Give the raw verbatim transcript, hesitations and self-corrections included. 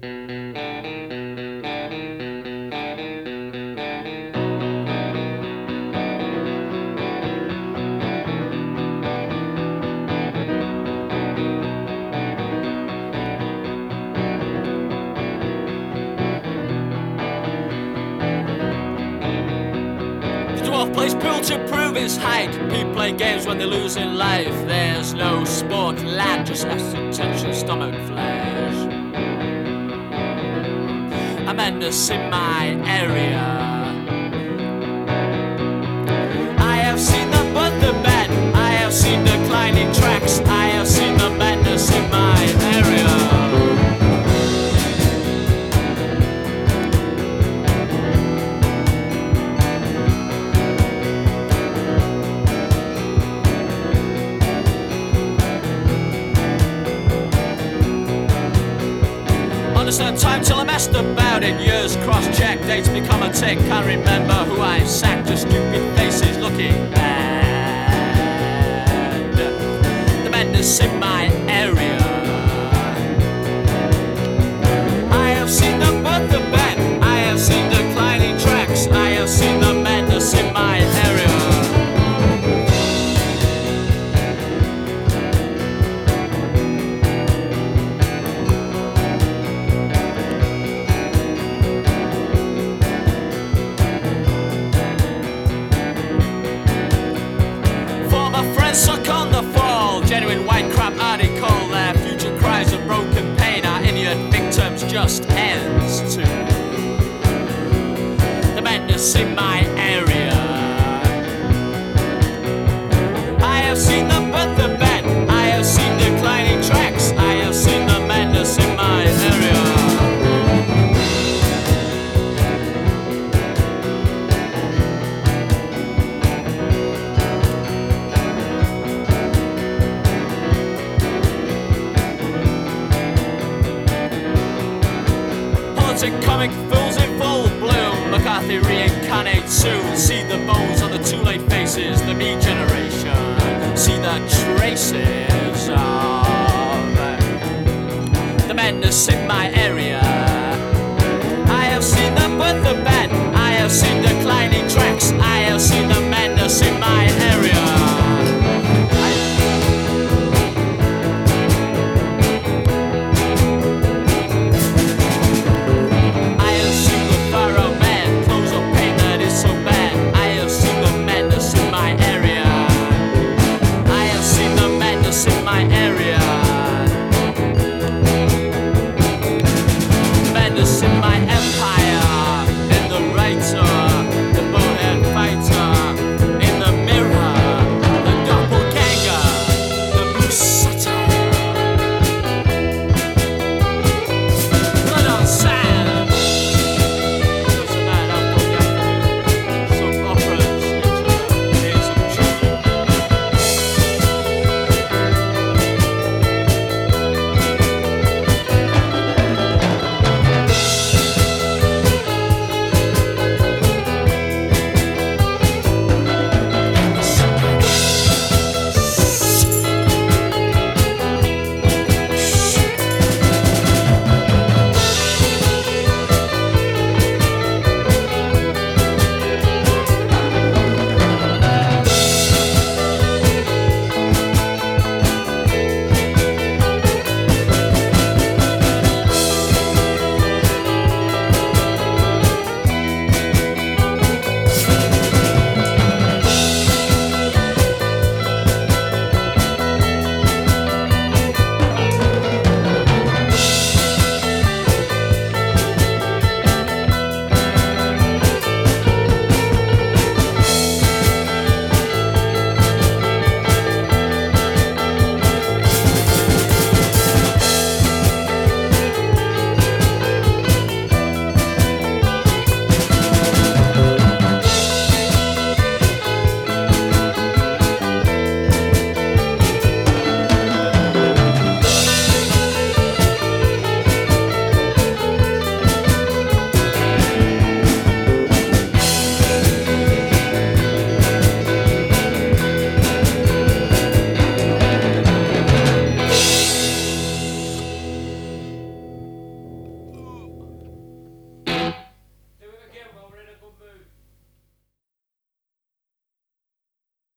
Plays pool to prove his height. People play games when they lose in life. There's no sport, lad, just acid tension, stomach flash. A menace in my area. I have seen the but the bed. I have seen declining tracks. I have seen the madness in my area. Understand time till I messed about it. Years cross-check, dates become a tick. Can't remember who I sacked, just stupid faces looking bad. The madness in my area. I have seen the but the bad. I have seen declining tracks. I have seen the madness in my area. Suck on the fall, genuine white crap article. Their future cries of broken pain, our idiot victims just ends too. The madness in my area. I have seen the but the bad. I have seen declining tracks. I have seen the madness in my area. Comic fools in full bloom. McCarthy reincarnates soon. See the bones on the too late faces. The me generation. See the traces of the madness in my